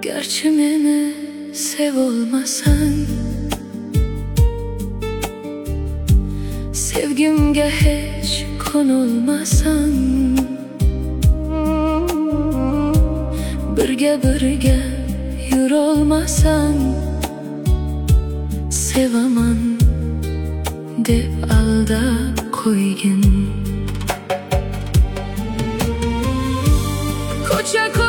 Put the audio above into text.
Gerçi meni sev olmasan, sevgimge hiç konulmasan, birge yur olmasan, sevaman deb aldab qo'ygin. Ko'cha